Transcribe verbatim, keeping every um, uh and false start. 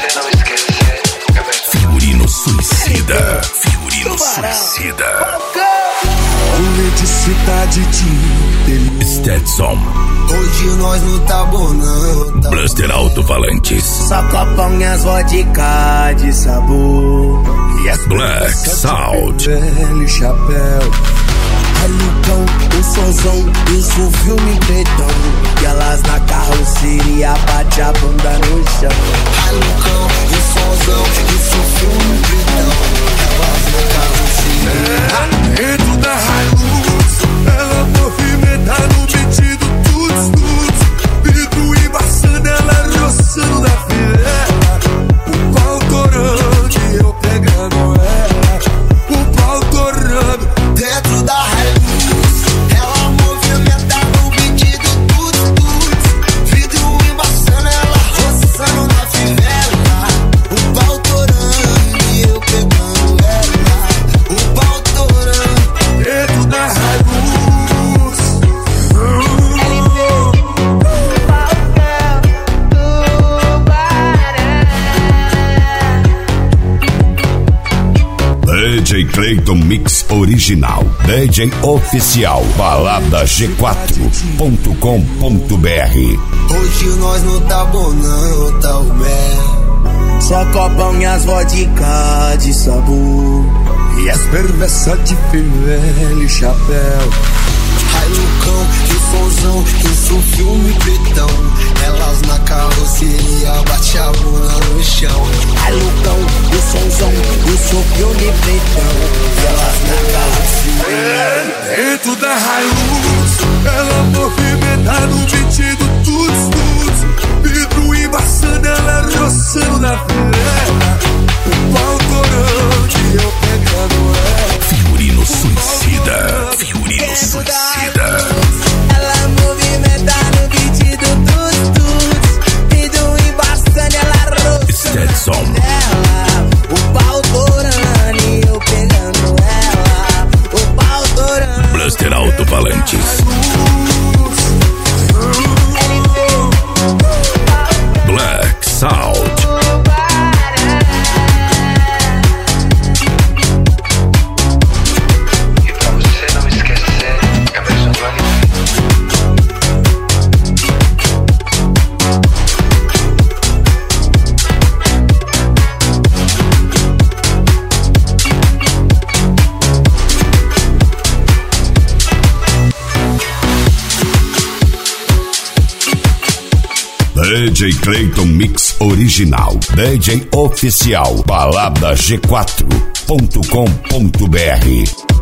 Figurino suicida. Figurino suicida. Rolê de cidade de Stetson. Hoje nós não tá bom não, tá Blaster Alto-Falantes. Só copão e as vodka de sabor. E as Black Sound. Velho chapéu. Ai Lucão, o sonzão, isso o filme pretão. E elas na carroceria bate a bunda no chão. Ai Lucão, o sonzão, isso o filme pretão. Elas na carroceria. Dentro da Hilux, ela movimenta no beat do tuts tuts. Vidro embaçando, ela roçando na fileira. O pau torando e eu pegando ela. O pau torando. Dentro da Hilux, ela movimenta no beat do tuts tuts. Vidro embaçando, ela roçando na fivela. O pau torando e eu pegando ela. O pau torando. Dentro da Hilux. D J Clayton Mix Original. D J Oficial. Balada G quatro ponto com ponto B R. Hoje nós não tá bom não, tá o mel. Só copão e as vodka de sabor. E as perversas de velho chapéu. Ai Lucão, que sonzão, isso filme pretão. Elas na carroceria bate a bunda no chão. Ai Lucão, que sonzão, isso filme pretão. Elas na carroceria. Dentro da Hilux, ela movimenta no beat do tuts tuts. Vidro embaçando, ela roçando na fileira. O pau torando e eu pegando ela. Figurino suicida. Figurino suicida. Ela movimenta no beat do tuts tuts. Vidro embaçando, ela roçando Stetson. nela. O pau torando e eu pegando ela. O pau torando. Blaster Alto-Falantes. Black Sound. E pra você não esquecer, Emerson do Anime. D J Clayton Mix Original. D J Oficial. Balada G quatro ponto com ponto B R.